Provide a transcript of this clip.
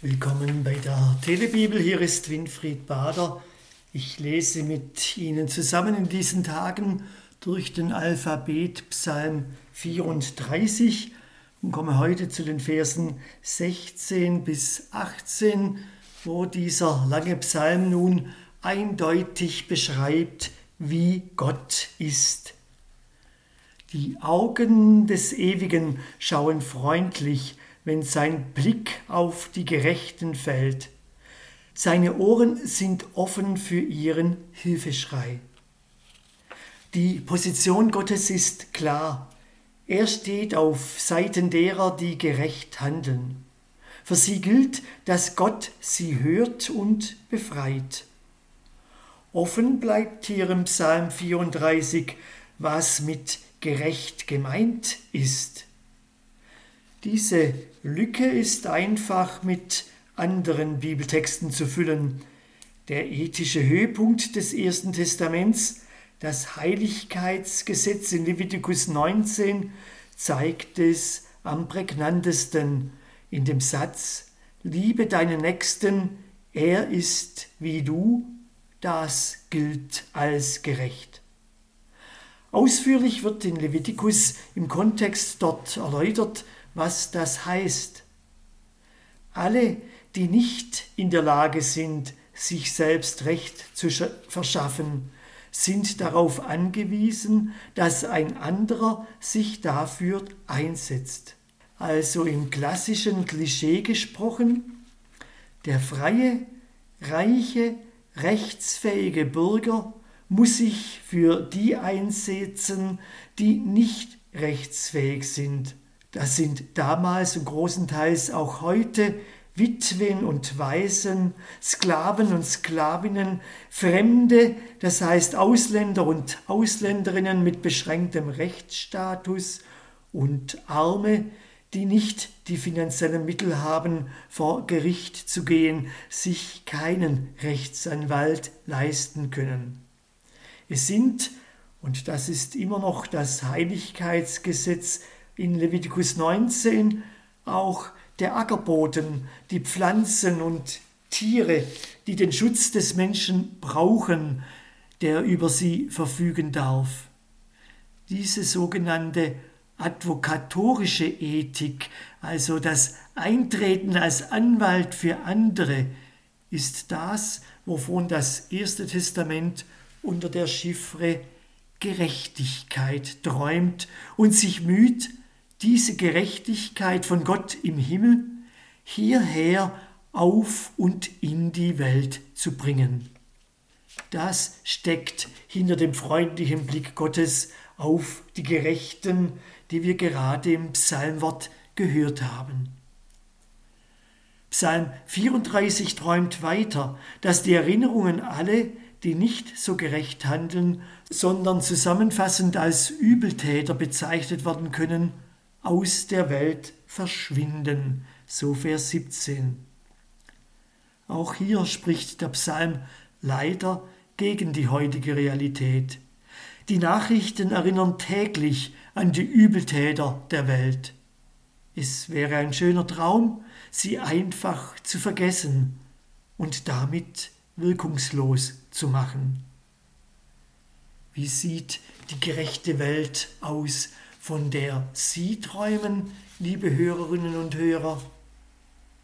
Willkommen bei der Telebibel. Hier ist Winfried Bader. Ich lese mit Ihnen zusammen in diesen Tagen durch den Alphabet Psalm 34 und komme heute zu den Versen 16 bis 18, wo dieser lange Psalm nun eindeutig beschreibt, wie Gott ist. Die Augen des Ewigen schauen freundlich, wenn sein Blick auf die Gerechten fällt. Seine Ohren sind offen für ihren Hilfeschrei. Die Position Gottes ist klar. Er steht auf Seiten derer, die gerecht handeln. Für sie gilt, dass Gott sie hört und befreit. Offen bleibt hier im Psalm 34, was mit gerecht gemeint ist. Diese Lücke ist einfach mit anderen Bibeltexten zu füllen. Der ethische Höhepunkt des Ersten Testaments, das Heiligkeitsgesetz in Levitikus 19, zeigt es am prägnantesten in dem Satz: Liebe deinen Nächsten, er ist wie du, das gilt als gerecht. Ausführlich wird in Levitikus im Kontext dort erläutert, was das heißt. Alle, die nicht in der Lage sind, sich selbst Recht zu verschaffen, sind darauf angewiesen, dass ein anderer sich dafür einsetzt. Also im klassischen Klischee gesprochen: Der freie, reiche, rechtsfähige Bürger muss sich für die einsetzen, die nicht rechtsfähig sind. Das sind damals und großenteils auch heute Witwen und Waisen, Sklaven und Sklavinnen, Fremde, das heißt Ausländer und Ausländerinnen mit beschränktem Rechtsstatus und Arme, die nicht die finanziellen Mittel haben, vor Gericht zu gehen, sich keinen Rechtsanwalt leisten können. Es sind, und das ist immer noch das Heiligkeitsgesetz in Levitikus 19, auch der Ackerboden, die Pflanzen und Tiere, die den Schutz des Menschen brauchen, der über sie verfügen darf. Diese sogenannte advokatorische Ethik, also das Eintreten als Anwalt für andere, ist das, wovon das Erste Testament unter der Chiffre Gerechtigkeit träumt und sich müht, diese Gerechtigkeit von Gott im Himmel hierher auf und in die Welt zu bringen. Das steckt hinter dem freundlichen Blick Gottes auf die Gerechten, die wir gerade im Psalmwort gehört haben. Psalm 34 träumt weiter, dass die Erinnerungen alle, die nicht so gerecht handeln, sondern zusammenfassend als Übeltäter bezeichnet werden können, aus der Welt verschwinden. So Vers 17. Auch hier spricht der Psalm leider gegen die heutige Realität. Die Nachrichten erinnern täglich an die Übeltäter der Welt. Es wäre ein schöner Traum, sie einfach zu vergessen und damit wirkungslos zu machen. Wie sieht die gerechte Welt aus, von der Sie träumen, liebe Hörerinnen und Hörer?